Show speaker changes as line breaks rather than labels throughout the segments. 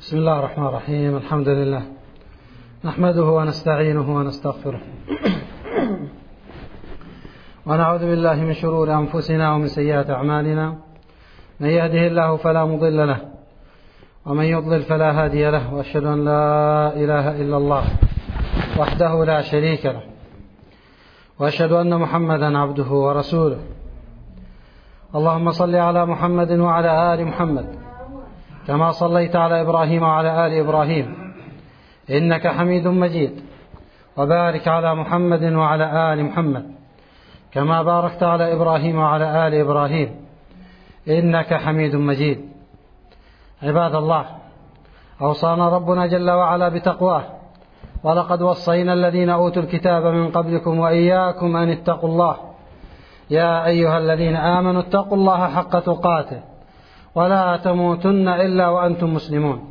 بسم الله الرحمن الرحيم. الحمد لله نحمده ونستعينه ونستغفره ونعوذ بالله من شرور أنفسنا ومن سيئات أعمالنا. من يهده الله فلا مضل له ومن يضلل فلا هادي له، وأشهد أن لا إله إلا الله وحده لا شريك له، وأشهد أن محمدا عبده ورسوله. اللهم صل على محمد وعلى آل محمد كما صليت على إبراهيم وعلى آل إبراهيم إنك حميد مجيد، وبارك على محمد وعلى آل محمد كما باركت على إبراهيم وعلى آل إبراهيم إنك حميد مجيد. عباد الله، أوصانا ربنا جل وعلا بتقواه، ولقد وصينا الذين أوتوا الكتاب من قبلكم وإياكم أن اتقوا الله. يا أيها الذين آمنوا اتقوا الله حق تقاته ولا تموتن إلا وأنتم مسلمون.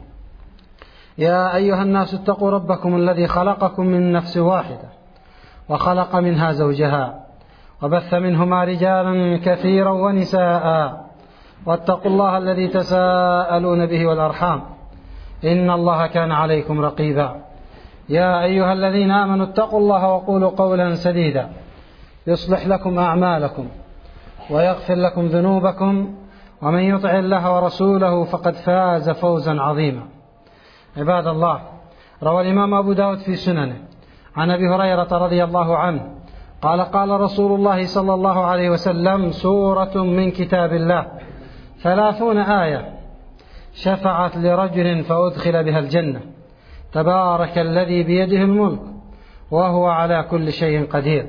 يا أيها الناس اتقوا ربكم الذي خلقكم من نفس واحدة وخلق منها زوجها وبث منهما رجالا كثيرا ونساء، واتقوا الله الذي تساءلون به والأرحام إن الله كان عليكم رقيبا. يا أيها الذين آمنوا اتقوا الله وقولوا قولا سديدا يصلح لكم أعمالكم ويغفر لكم ذنوبكم، ومن يطع الله ورسوله فقد فاز فوزا عظيما. عباد الله، روى الإمام أبو داود في سننه عن أبي هريرة رضي الله عنه قال: قال رسول الله صلى الله عليه وسلم: سورة من كتاب الله 30 آية شفعت لرجل فأدخل بها الجنة، تبارك الذي بيده الملك وهو على كل شيء قدير.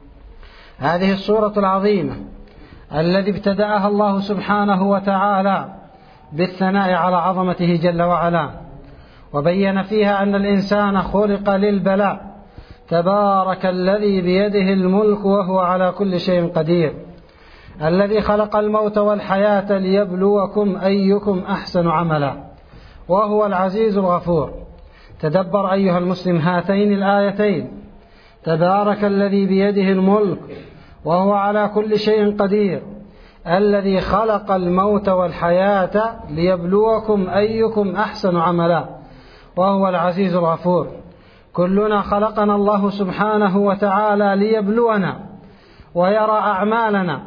هذه السورة العظيمة الذي ابتدأها الله سبحانه وتعالى بالثناء على عظمته جل وعلا، وبين فيها أن الإنسان خلق للبلاء، تبارك الذي بيده الملك وهو على كل شيء قدير، الذي خلق الموت والحياة ليبلوكم أيكم أحسن عملا، وهو العزيز الغفور. تدبر أيها المسلم هاتين الآيتين: تبارك الذي بيده الملك وهو على كل شيء قدير، الذي خلق الموت والحياة ليبلوكم أيكم أحسن عملا، وهو العزيز الغفور. كلنا خلقنا الله سبحانه وتعالى ليبلونا ويرى أعمالنا،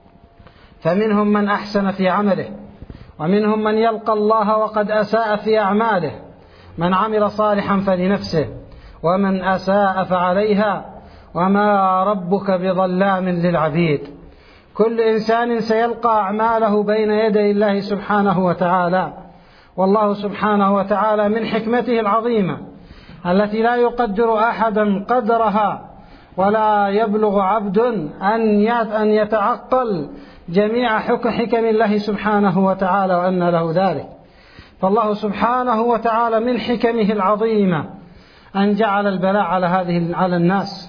فمنهم من أحسن في عمله، ومنهم من يلقى الله وقد أساء في أعماله. من عمل صالحا فلنفسه ومن أساء فعليها وما ربك بظلام للعبيد. كل إنسان سيلقى أعماله بين يدي الله سبحانه وتعالى، والله سبحانه وتعالى من حكمته العظيمة التي لا يقدر أحدا قدرها، ولا يبلغ عبد أن يتعقل جميع حكم الله سبحانه وتعالى وأن له ذلك. فالله سبحانه وتعالى من حكمه العظيمة أن جعل البلاء على الناس،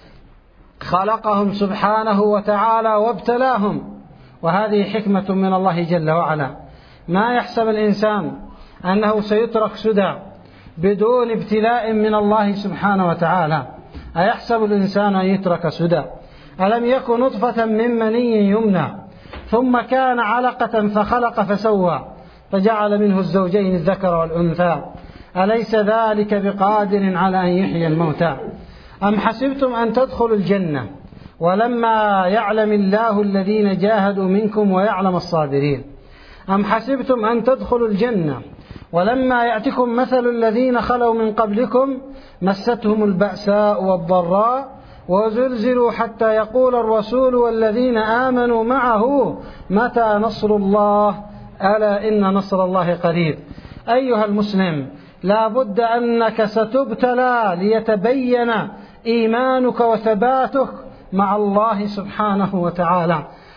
خلقهم سبحانه وتعالى وابتلاهم، وهذه حكمة من الله جل وعلا. ما يحسب الإنسان أنه سيترك سدى بدون ابتلاء من الله سبحانه وتعالى. أيحسب الإنسان أن يترك سدى؟ ألم يكن نطفة من مني يمنى ثم كان علقة فخلق فسوى فجعل منه الزوجين الذكر والأنثى، أليس ذلك بقادر على أن يحيي الموتى؟ أم حسبتم أن تدخلوا الجنة ولما يعلم الله الذين جاهدوا منكم ويعلم الصابرين؟ أم حسبتم أن تدخلوا الجنة ولما يأتكم مثل الذين خلوا من قبلكم مستهم البأساء والضراء وزلزلوا حتى يقول الرسول والذين آمنوا معه متى نصر الله ألا إن نصر الله قريب. أيها المسلم، لا بد أنك ستبتلى ليتبين إيمانك وثباتك مع الله سبحانه وتعالى.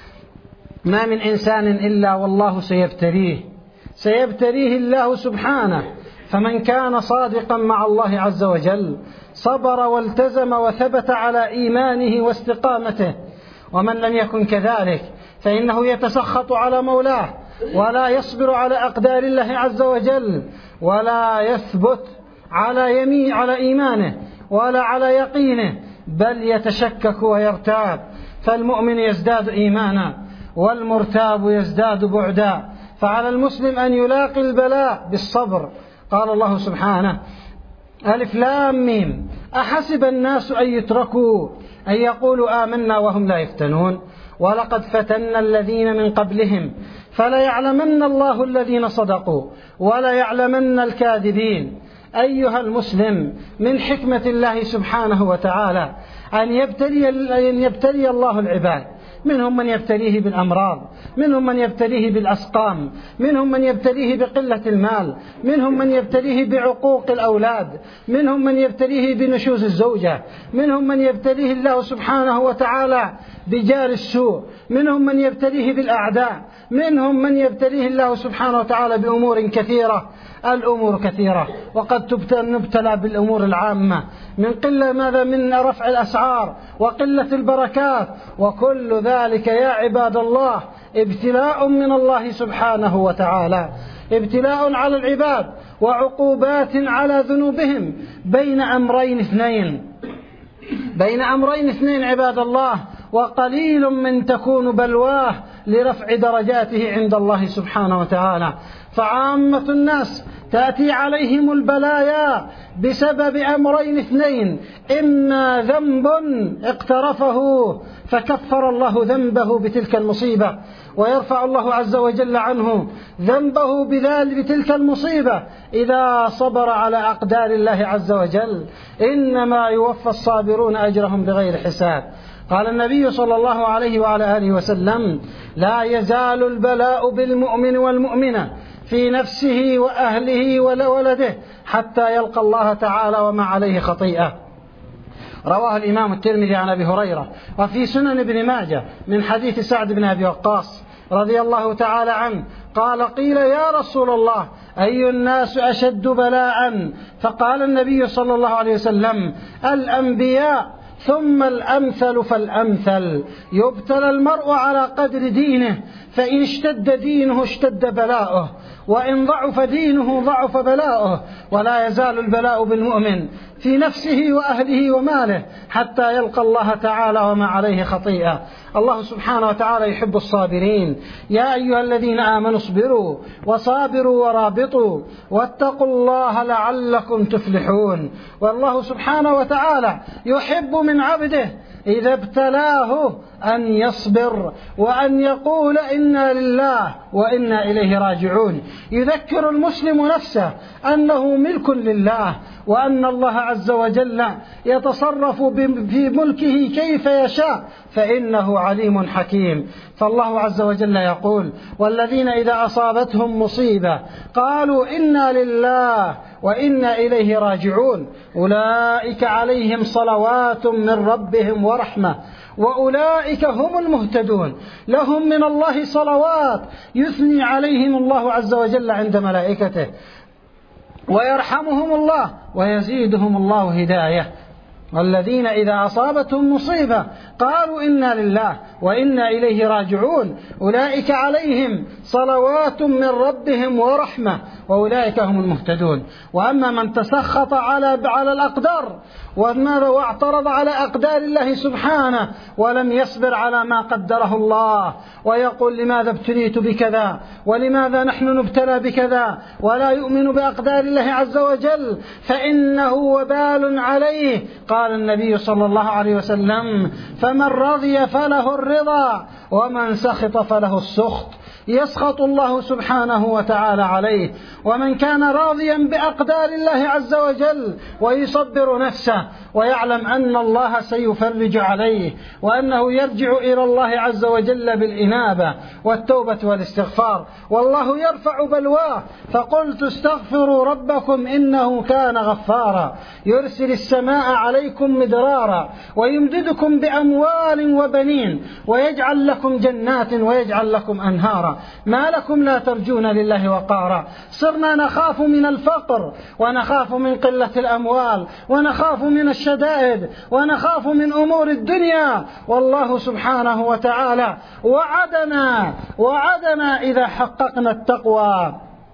ما من إنسان إلا والله سيبتليه الله سبحانه، فمن كان صادقا مع الله عز وجل صبر والتزم وثبت على إيمانه واستقامته، ومن لم يكن كذلك فإنه يتسخط على مولاه ولا يصبر على أقدار الله عز وجل، ولا يثبت على إيمانه ولا على يقينه، بل يتشكك ويرتاب. فالمؤمن يزداد إيمانا والمرتاب يزداد بعدا. فعلى المسلم أن يلاقي البلاء بالصبر قال الله سبحانه: ألف لام ميم أحسب الناس أن يتركوا أن يقولوا آمنا وهم لا يفتنون ولقد فتنا الذين من قبلهم فليعلمن الله الذين صدقوا وليعلمن الكاذبين. أيها المسلم، من حكمة الله سبحانه وتعالى أن يبتلي الله العباد، منهم من يبتليه بالأمراض، منهم من يبتليه بالأسقام، منهم من يبتليه بقلة المال، منهم من يبتليه بعقوق الأولاد، منهم من يبتليه بنشوز الزوجة، منهم من يبتليه الله سبحانه وتعالى بجار السوء، منهم من يبتليه بالأعداء، منهم من يبتليه الله سبحانه وتعالى بأمور كثيرة. الأمور كثيرة، وقد نبتلى بالأمور العامة من رفع الأسعار وقلة البركات، وكل ذلك يا عباد الله ابتلاء من الله سبحانه وتعالى، ابتلاء على العباد وعقوبات على ذنوبهم بين أمرين اثنين عباد الله، وقليل من تكون بلواه لرفع درجاته عند الله سبحانه وتعالى. فعامة الناس تأتي عليهم البلايا بسبب أمرين اثنين: إما ذنب اقترفه فكفر الله ذنبه بتلك المصيبة ويرفع الله عز وجل عنه ذنبه بتلك المصيبة إذا صبر على أقدار الله عز وجل. إنما يوفى الصابرون أجرهم بغير حساب. قال النبي صلى الله عليه وعلى آله وسلم: لا يزال البلاء بالمؤمن والمؤمنة في نفسه وأهله وولده حتى يلقى الله تعالى وما عليه خطيئة. رواه الإمام الترمذي عن أبي هريرة، وفي سنن ابن ماجه من حديث سعد بن أبي وقاص رضي الله تعالى عنه قال: قيل يا رسول الله أي الناس أشد بلاء؟ فقال النبي صلى الله عليه وسلم: الأنبياء، ثم الأمثل فالأمثل. يبتلى المرء على قدر دينه، فإن اشتد دينه اشتد بلاؤه، وإن ضعف دينه ضعف بلاؤه. ولا يزال البلاء بالمؤمن في نفسه وأهله وماله حتى يلقى الله تعالى وما عليه خطيئة. الله سبحانه وتعالى يحب الصابرين. يا أيها الذين آمنوا اصبروا وصابروا ورابطوا واتقوا الله لعلكم تفلحون. والله سبحانه وتعالى يحب من عبده إذا ابتلاه أن يصبر وأن يقول إنا لله وإنا إليه راجعون. يذكر المسلم نفسه أنه ملك لله، وأن الله عز وجل يتصرف في ملكه كيف يشاء، فإنه عليم حكيم. فالله عز وجل يقول: والذين إذا أصابتهم مصيبة قالوا إنا لله وإنا إليه راجعون أولئك عليهم صلوات من ربهم ورحمة وأولئك هم المهتدون. لهم من الله صلوات يثني عليهم الله عز وجل عند ملائكته، ويرحمهم الله ويزيدهم الله هداية. والذين إذا أصابتهم مصيبة قالوا إنا لله وإنا إليه راجعون أولئك عليهم صلوات من ربهم ورحمة وأولئك هم المهتدون. وأما من تسخط على الأقدار واعترض على أقدار الله سبحانه ولم يصبر على ما قدره الله، ويقول: لماذا ابتليت بكذا، ولماذا نحن نبتلى بكذا، ولا يؤمن بأقدار الله عز وجل، فإنه وبال عليه. قال النبي صلى الله عليه وسلم: فمن رضي فله الرضا ومن سخط فله السخط. يسخط الله سبحانه وتعالى عليه. ومن كان راضيا بأقدار الله عز وجل ويصبر نفسه ويعلم أن الله سيفرج عليه، وأنه يرجع إلى الله عز وجل بالإنابة والتوبة والاستغفار، والله يرفع بلواه. فقلت: استغفروا ربكم إنه كان غفارا يرسل السماء عليكم مدرارا ويمددكم بأموال وبنين ويجعل لكم جنات ويجعل لكم أنهارا ما لكم لا ترجون لله وقارا. صرنا نخاف من الفقر، ونخاف من قلة الأموال، ونخاف من الشدائد، ونخاف من أمور الدنيا. والله سبحانه وتعالى وعدنا إذا حققنا التقوى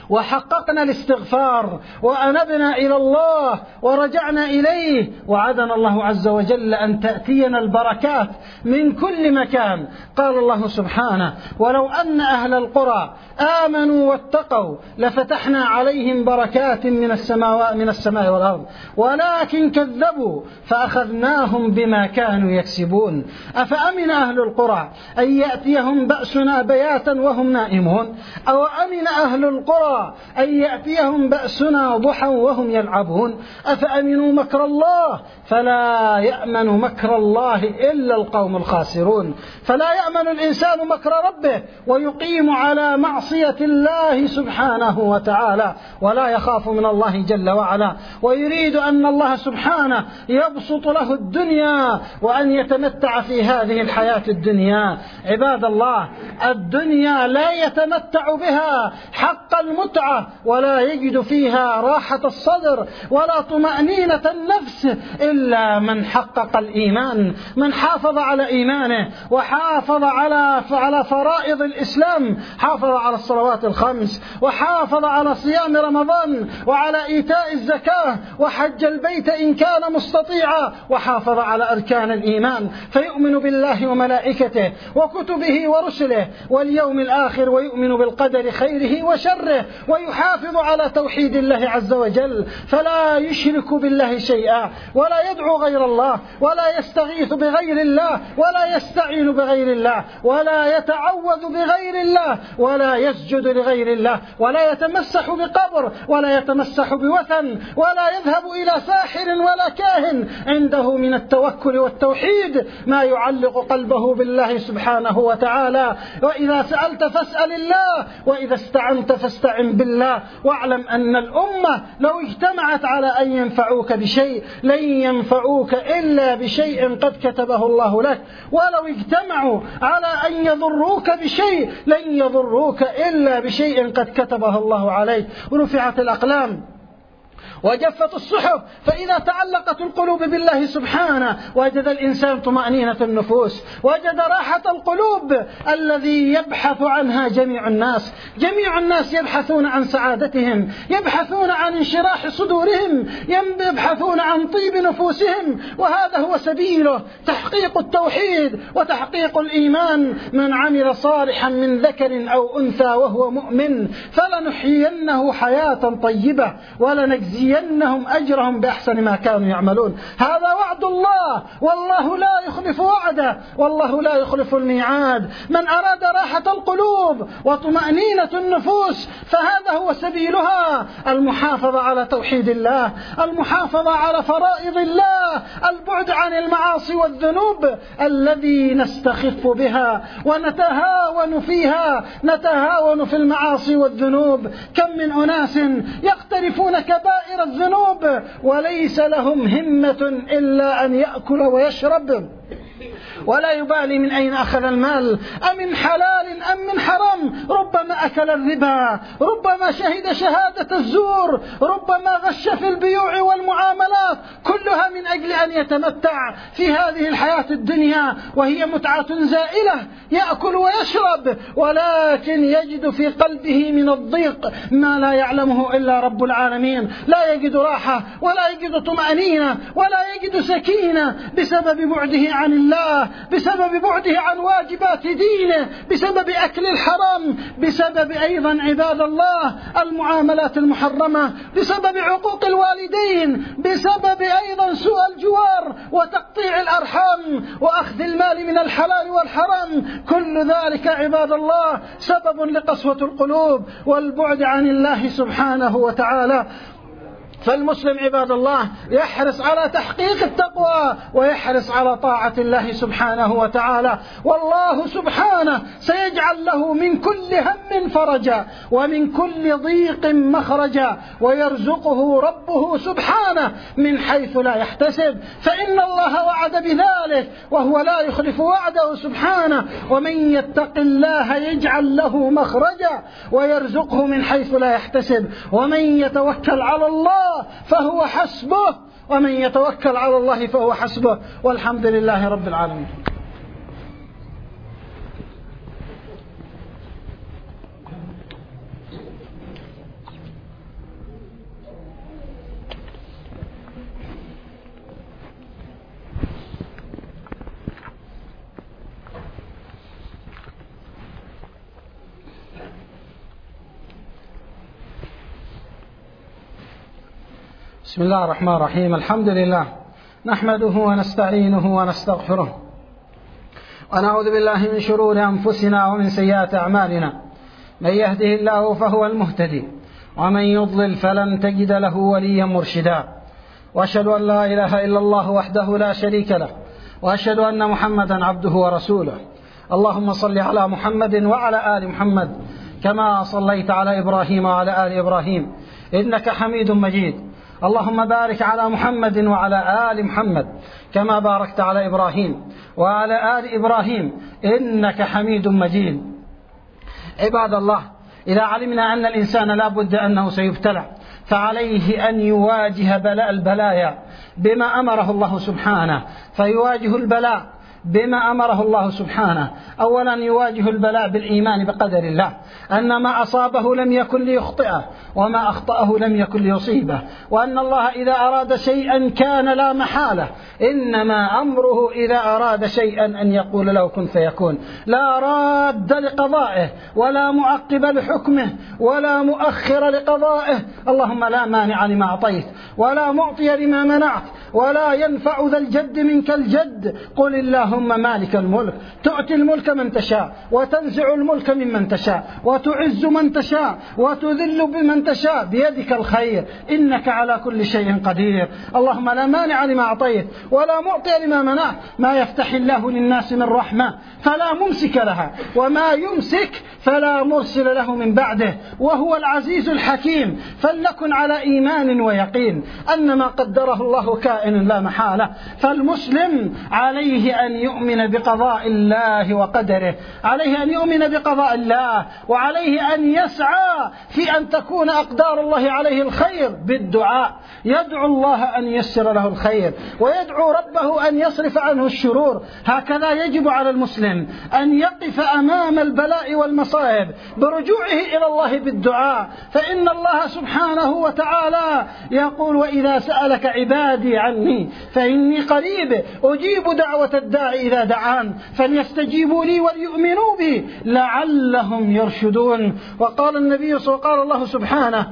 وحققنا الاستغفار وأنبنا إلى الله ورجعنا إليه، وعدنا الله عز وجل أن تأتينا البركات من كل مكان. قال الله سبحانه: ولو أن أهل القرى آمنوا واتقوا لفتحنا عليهم بركات من السماء والأرض ولكن كذبوا فأخذناهم بما كانوا يكسبون. أفأمن أهل القرى أن يأتيهم بأسنا بياتا وهم نائمون، أو أمن أهل القرى أن يأتيهم بأسنا ضحى وهم يلعبون. أفأمنوا مكر الله فلا يأمن مكر الله إلا القوم الخاسرون. فلا يأمن الإنسان مكر ربه ويقيم على معصية الله سبحانه وتعالى ولا يخاف من الله جل وعلا، ويريد أن الله سبحانه يبسط له الدنيا وأن يتمتع في هذه الحياة الدنيا. عباد الله، الدنيا لا يتمتع بها حق المتعة ولا يجد فيها راحة الصدر ولا طمأنينة النفس إلا من حقق الإيمان، من حافظ على إيمانه وحافظ على فرائض الإسلام، حافظ على الصلوات الخمس وحافظ على صيام رمضان وعلى إيتاء الزكاة وحج البيت إن كان مستطيعا، وحافظ على أركان الإيمان، فيؤمن بالله وملائكته وكتبه ورسله واليوم الآخر، ويؤمن بالقدر خيره وشره، ويحافظ على توحيد الله عز وجل فلا يشرك بالله شيئا ولا يدعو غير الله ولا يستغيث بغير الله ولا يستعين بغير الله ولا يتعوذ بغير الله ولا يسجد لغير الله ولا يتمسح بقبر ولا يتمسح بوثن ولا يذهب إلى ساحر ولا كاهن. عنده من التوكل والتوحيد ما يعلق قلبه بالله سبحانه وتعالى. وإذا سألت فاسأل الله وإذا استعنت فاستعن بالله. واعلم أن الأمة لو اجتمعت على أن ينفعوك بشيء لن ينفعوك إلا بشيء قد كتبه الله لك، ولو اجتمعوا على أن يضروك بشيء لن يضروك إلا بشيء قد كتبه الله عليك. ورفعت الأقلام وجفت الصحف، فإذا تعلقت القلوب بالله سبحانه وجد الإنسان طمأنينة النفوس، وجد راحة القلوب الذي يبحث عنها جميع الناس. جميع الناس يبحثون عن سعادتهم، يبحثون عن انشراح صدورهم، يبحثون عن طيب نفوسهم، وهذا هو سبيله تحقيق التوحيد وتحقيق الإيمان. من عمل صالحا من ذكر أو أنثى وهو مؤمن فلنحيينه حياة طيبة ولنجزينهم أجرهم بأحسن ما كانوا يعملون. هذا وعد الله والله لا يخلف وعده والله لا يخلف الميعاد. من أراد راحة القلوب وطمأنينة النفوس فهذا هو سبيلها: المحافظة على توحيد الله، المحافظة على فرائض الله، البعد عن المعاصي والذنوب الذي نستخف بها ونتهاون فيها، نتهاون في المعاصي والذنوب. كم من أناس يقترفون كبائر الذنوب وليس لهم همة إلا أن يأكل ويشرب ولا يبالي من أين أخذ المال، أمن حلال أم من حرام. ربما أكل الربا، ربما شهد شهادة الزور، ربما غش في البيوع والمعاملات، كلها من أجل أن يتمتع في هذه الحياة الدنيا وهي متعة زائلة. يأكل ويشرب ولكن يجد في قلبه من الضيق ما لا يعلمه إلا رب العالمين. لا يجد راحة ولا يجد طمأنينة ولا يجد سكينة بسبب بعده عن الله، بسبب بعده عن واجبات دينه، بسبب أكل الحرام، بسبب أيضا عباد الله المعاملات المحرمة، بسبب عقوق الوالدين، بسبب أيضا سوء الجوار وتقطيع الأرحام وأخذ المال من الحلال والحرام. كل ذلك عباد الله سبب لقسوة القلوب والبعد عن الله سبحانه وتعالى. فالمسلم عباد الله يحرص على تحقيق التقوى ويحرص على طاعة الله سبحانه وتعالى، والله سبحانه سيجعل له من كل هم فرجا ومن كل ضيق مخرجا، ويرزقه ربه سبحانه من حيث لا يحتسب، فإن الله وعد بذلك وهو لا يخلف وعده سبحانه. ومن يتق الله يجعل له مخرجا ويرزقه من حيث لا يحتسب، ومن يتوكل على الله فهو حسبه، ومن يتوكل على الله فهو حسبه. والحمد لله رب العالمين. بسم الله الرحمن الرحيم. الحمد لله نحمده ونستعينه ونستغفره ونعوذ بالله من شرور أنفسنا ومن سيئات أعمالنا. من يهده الله فهو المهتدي ومن يضلل فلن تجد له وليا مرشدا. وأشهد أن لا إله إلا الله وحده لا شريك له وأشهد أن محمدا عبده ورسوله. اللهم صل على محمد وعلى آل محمد كما صليت على إبراهيم وعلى آل إبراهيم إنك حميد مجيد. اللهم بارك على محمد وعلى آل محمد كما باركت على إبراهيم وعلى آل إبراهيم إنك حميد مجيد. عباد الله، إذا علمنا أن الإنسان لا بد أنه سيبتلى فعليه أن يواجه بلاء البلايا بما أمره الله سبحانه، فيواجه البلاء بما أمره الله سبحانه. أولا يواجه البلاء بالإيمان بقدر الله، أن ما أصابه لم يكن ليخطئه وما أخطأه لم يكن ليصيبه، وأن الله إذا أراد شيئا كان لا محالة، إنما أمره إذا أراد شيئا أن يقول له كن فيكون. لا راد لقضائه ولا معقب لحكمه ولا مؤخر لقضائه. اللهم لا مانع لما أعطيت ولا معطي لما منعت ولا ينفع ذا الجد منك الجد. قل اللهم مالك الملك تؤتي الملك من تشاء وتنزع الملك ممن تشاء وتعز من تشاء وتذل بمن تشاء، بيدك الخير إنك على كل شيء قدير. اللهم لا مانع لما أعطيت ولا معطي لما منعت. ما يفتح الله للناس من رحمة فلا ممسك لها وما يمسك فلا مرسل له من بعده، وهو العزيز الحكيم. فلنكن على إيمان ويقين أن ما قدره الله كائن لا محالة. فالمسلم عليه أن يؤمن بقضاء الله وقدره، عليه أن يؤمن بقضاء الله، وعليه أن يسعى في أن تكون أقدار الله عليه الخير بالدعاء. يدعو الله أن ييسر له الخير ويدعو ربه أن يصرف عنه الشرور. هكذا يجب على المسلم أن يقف أمام البلاء والمصائب برجوعه إلى الله بالدعاء، فإن الله سبحانه وتعالى يقول: وإذا سألك عبادي عني فإني قريب أجيب دعوة الداعي إذا دعان فليستجيبوا لي وليؤمنوا بي لعلهم يرشدون. وقال الله سبحانه: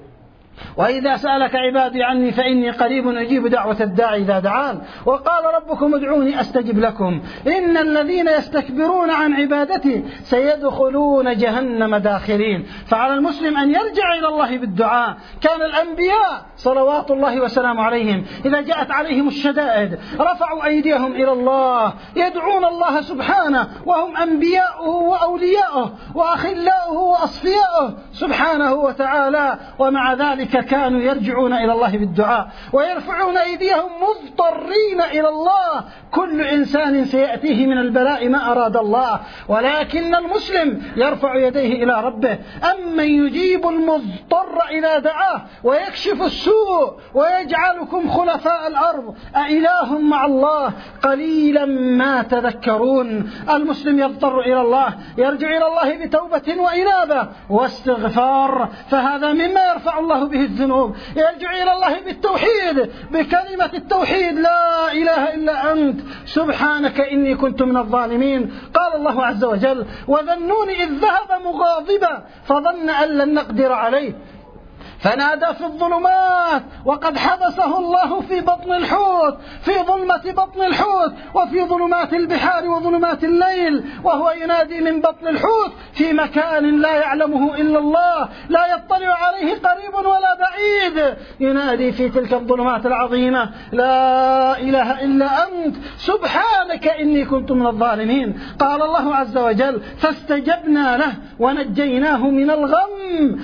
وإذا سألك عبادي عني فإني قريب أجيب دعوة الداعي إذا دعان. وقال ربكم ادعوني أستجب لكم إن الذين يستكبرون عن عبادتي سيدخلون جهنم داخرين. فعلى المسلم أن يرجع إلى الله بالدعاء. كان الأنبياء صلوات الله وسلامه عليهم إذا جاءت عليهم الشدائد رفعوا أيديهم إلى الله يدعون الله سبحانه، وهم أنبياؤه وأولياؤه وأخلاؤه وأصفياؤه سبحانه وتعالى، ومع ذلك كانوا يرجعون إلى الله بالدعاء ويرفعون أيديهم مضطرين إلى الله. كل إنسان سيأتيه من البلاء ما أراد الله، ولكن المسلم يرفع يديه إلى ربه. أمن يجيب المضطر إذا دعاه ويكشف السوء ويجعلكم خلفاء الأرض أإله مع الله قليلا ما تذكرون. المسلم يضطر إلى الله، يرجع إلى الله بتوبة وإنابة واستغفار، فهذا مما يرفع الله به الذنوب. يرجع إلى الله بالتوحيد، بكلمة التوحيد: لا إله إلا أنت سبحانك إني كنت من الظالمين. قال الله عز وجل: وذا النون إذ ذهب مغاضبا فظن أن لن نقدر عليه فنادى في الظلمات وقد حبسه الله في بطن الحوت، في ظلمة بطن الحوت وفي ظلمات البحار وظلمات الليل، وهو ينادي من بطن الحوت في مكان لا يعلمه إلا الله، لا يطلع عليه قريب ولا بعيد. ينادي في تلك الظلمات العظيمة: لا إله إلا أنت سبحانك إني كنت من الظالمين. قال الله عز وجل: فاستجبنا له ونجيناه من الغم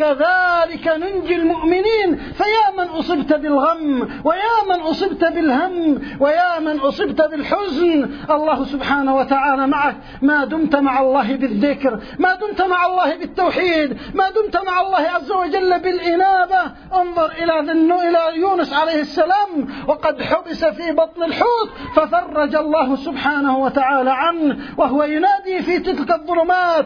وكذلك ننجي المؤمنين. فيا من أصبت بالغم ويا من أصبت بالهم ويا من أصبت بالحزن، الله سبحانه وتعالى معك ما دمت مع الله بالذكر، ما دمت مع الله بالتوحيد، ما دمت مع الله عز وجل بالإنابة. انظر إلى يونس عليه السلام وقد حبس في بطن الحوت ففرج الله سبحانه وتعالى عنه وهو ينادي في تلك الظلمات: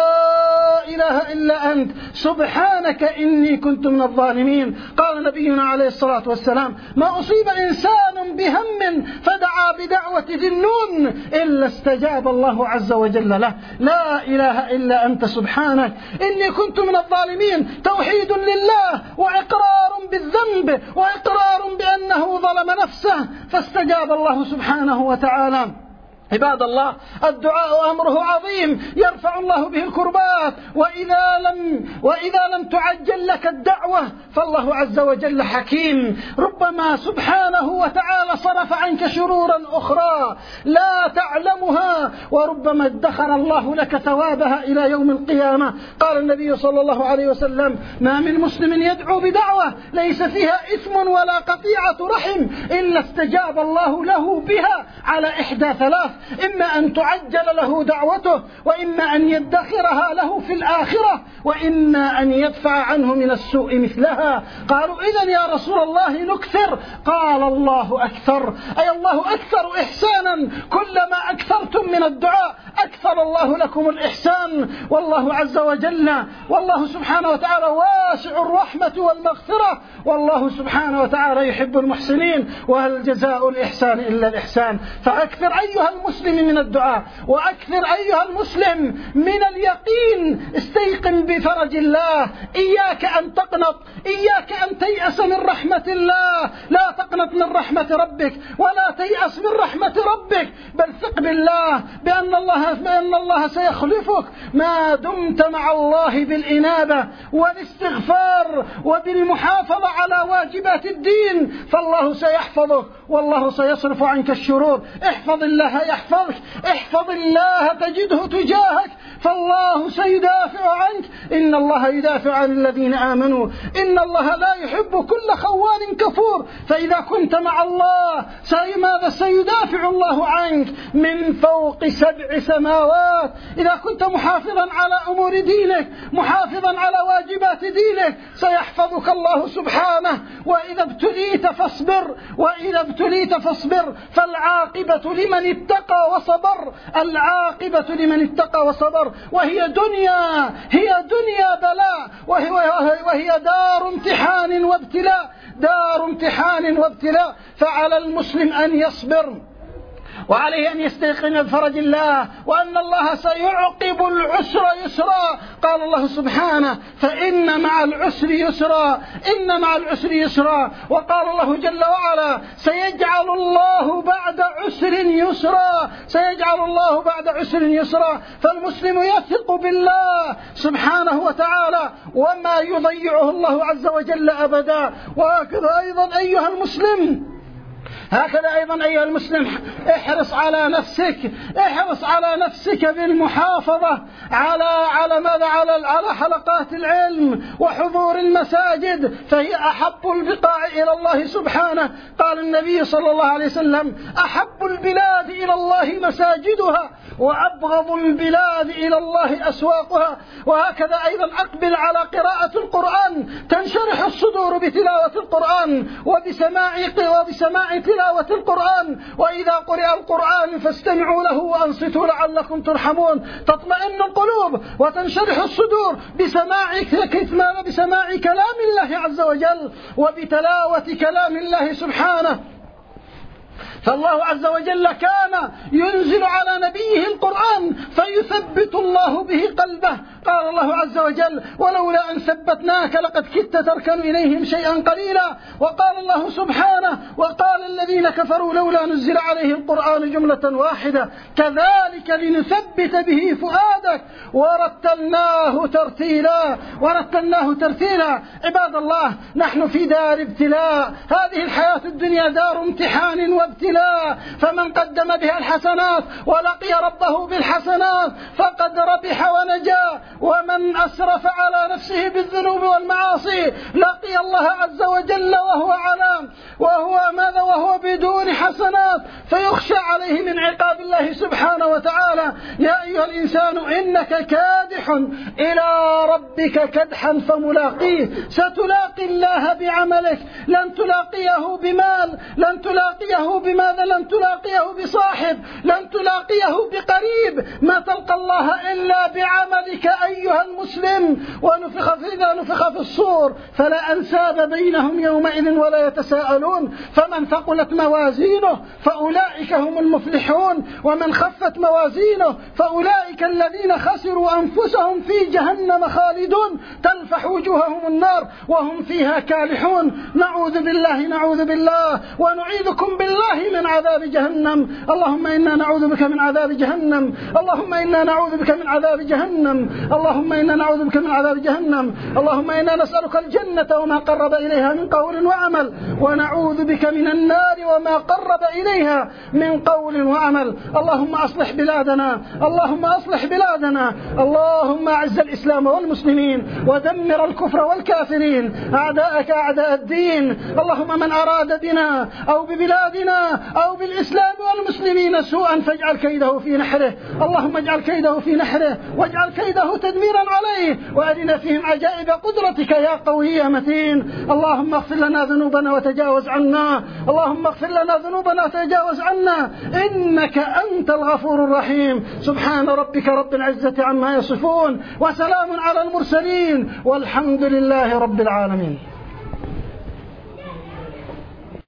لا إله إلا أنت سبحانك إني كنت من الظالمين. قال نبينا عليه الصلاة والسلام: ما أصيب إنسان بهم فدعا بدعوة ذي النون إلا استجاب الله عز وجل له. لا إله إلا أنت سبحانك إني كنت من الظالمين. توحيد لله وإقرار بالذنب بذنبه وإقرار بأنه ظلم نفسه فاستجاب الله سبحانه وتعالى. عباد الله، الدعاء أمره عظيم يرفع الله به الكربات، وإذا لم تعجل لك الدعوة فالله عز وجل حكيم، ربما سبحانه وتعالى صرف عنك شرورا أخرى لا تعلمها، وربما ادخر الله لك ثوابها إلى يوم القيامة. قال النبي صلى الله عليه وسلم: ما من مسلم يدعو بدعوة ليس فيها إثم ولا قطيعة رحم إلا استجاب الله له بها على إحدى ثلاث: إما أن تعجل له دعوته، وإما أن يدخرها له في الآخرة، وإما أن يدفع عنه من السوء مثلها. قالوا: إذن يا رسول الله نكثر؟ قال: الله أكثر، أي الله أكثر إحسانا، كلما أكثرتم من الدعاء أكثر الله لكم الإحسان. والله عز وجل والله سبحانه وتعالى واسع الرحمة والمغفرة، والله سبحانه وتعالى يحب المحسنين، وهل جزاء الإحسان إلا الإحسان. فأكثر أيها المسلم من الدعاء، وأكثر أيها المسلم من اليقين، استيقن بفرج الله. إياك أن تقنط، إياك أن تيأس من رحمة الله، لا تقنط من رحمة ربك ولا تيأس من رحمة ربك، بل ثق بالله بأن الله سيخلفك ما دمت مع الله بالإنابة والاستغفار وبالمحافظة على واجبات الدين، فالله سيحفظك والله سيصرف عنك الشرور. احفظ الله يحفظك، احفظ الله تجده تجاهك، فالله سيدافع عنك. إن الله يدافع عن الذين آمنوا، إن الله لا يحب كل خوان كفور. فإذا كنت مع الله ماذا سيدافع الله عنك؟ من فوق 7 سماوات. إذا كنت محافظا على أمور دينك، محافظا على واجبات دينك، سيحفظك الله سبحانه. وإذا ابتليت فاصبر، وإذا ابتليت فاصبر، فالعاقبة لمن اتقى وصبر، العاقبة لمن اتقى وصبر. وهي دنيا، هي دنيا بلاء، وهي دار امتحان وابتلاء، دار امتحان وابتلاء. فعلى المسلم أن يصبر، وعليه أن يستيقن بفرج الله، وأن الله سيعقب العسر يسرا. قال الله سبحانه: فإن مع العسر يسرا، إن مع العسر يسرا. وقال الله جل وعلا: سيجعل الله بعد عسر يسرا، سيجعل الله بعد عسر يسرا. فالمسلم يثق بالله سبحانه وتعالى وما يضيعه الله عز وجل أبدا. وهكذا أيضا أيها المسلم، هكذا أيضا أيها المسلم، احرص على نفسك، احرص على نفسك بالمحافظة على ماذا؟ على حلقات العلم وحضور المساجد، فهي أحب البقاع إلى الله سبحانه. قال النبي صلى الله عليه وسلم: أحب البلاد إلى الله مساجدها، وأبغض البلاد إلى الله أسواقها. وهكذا أيضا أقبل على قراءة القرآن، تنشرح الصدور بتلاوة القرآن وبسماع تلاوة القرآن. وإذا قرئ القرآن فاستمعوا له وأنصتوا لعلكم ترحمون. تطمئن القلوب وتنشرح الصدور بسماع كلام الله عز وجل وبتلاوة كلام الله سبحانه. فالله عز وجل كان ينزل على نبيه القرآن فيثبت الله به قلبه. قال الله عز وجل: ولولا أن ثبتناك لقد كدت تركن إليهم شيئا قليلا. وقال الله سبحانه: وقال الذين كفروا لولا نزل عليه القرآن جملة واحدة كذلك لنثبت به فؤادك ورتلناه ترتيلا. عباد الله، نحن في دار ابتلاء، هذه الحياة الدنيا دار امتحان وابتلاء، فمن قدم بها الحسنات ولقي ربه بالحسنات فقد ربح ونجا، ومن أسرف على نفسه بالذنوب والمعاصي لقي الله عز وجل وهو بدون حسنات، فيخشى عليه من عقاب الله سبحانه وتعالى. يا أيها الإنسان إنك كادح إلى ربك كدحا فملاقيه. ستلاقي الله بعملك، لن تلاقيه بمال، لن تلاقيه بماذا؟ لن تلاقيه بصاحب، لن تلاقيه بقريب، ما تلقى الله إلا بعملك أيها المسلم. وإذا نفخ في الصور فلا أنساب بينهم يومئذ ولا يتساءلون.
يفلحون. فمن ثقلت موازينه فأولئك هم المفلحون، ومن خفت موازينه فأولئك الذين خسروا أنفسهم في جهنم خالدون تلفح وجوههم النار وهم فيها كالحون. نعوذ بالله ونعيذكم بالله من عذاب جهنم. اللهم إنا نعوذ بك من عذاب جهنم، اللهم إنا نعوذ بك من عذاب جهنم، اللهم إنا نعوذ بك من عذاب جهنم. اللهم إنا نسألك الجنة وما قرب إليها من قول وعمل، ونعوذ بك من النار وما قرب إليها من قول وعمل. اللهم أصلح بلادنا، اللهم أصلح بلادنا، اللهم أعز الإسلام والمسلمين ودمر الكفر والكافرين أعداءك أعداء الدين. اللهم من أراد بنا أو ببلادنا أو بالإسلام والمسلمين سوءا فاجعل كيده في نحره، اللهم اجعل كيده في نحره واجعل كيده تدميرا عليه، وأرنا فيهم عجائب قدرتك يا قوي يا متين. اللهم اغفر لنا ذنوبنا وتجاوز عنا، اللهم اغفر لنا ذنوبنا وتجاوز عنا، إنك أنت الغفور الرحيم. سبحان ربك رب العزة عما يصفون، وسلام على المرسلين، والحمد لله رب العالمين.